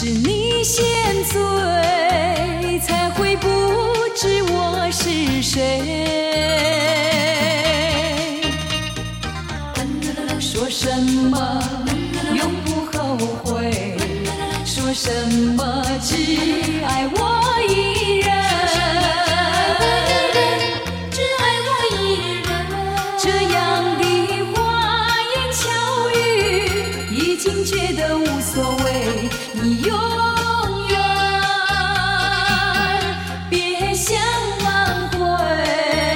是你先醉，才会不知我是谁。说什么永不后悔，说什么只爱我一人，只爱我一人。这样的花言巧语，已经觉得无所谓。你永远别想挽回。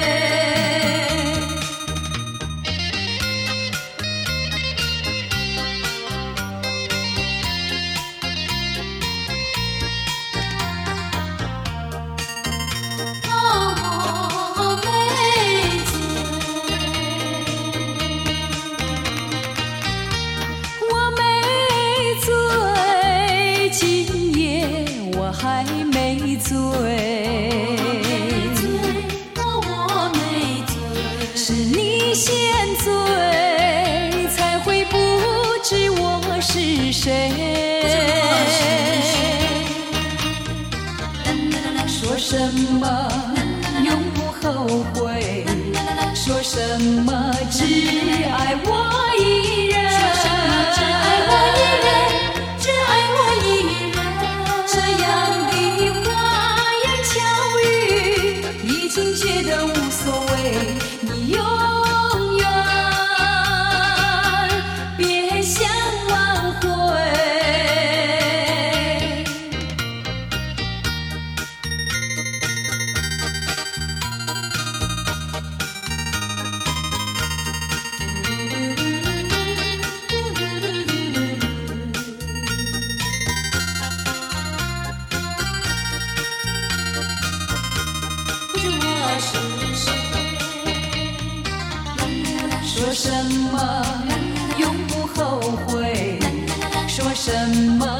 还没醉，我没醉，是你先醉，才会不知我是谁。说什么永不后悔，说什么只爱我一人，说什么只爱我一人，只爱我一人。这样已经觉得无所谓，你永远别想挽回。说什么永不后悔，说什么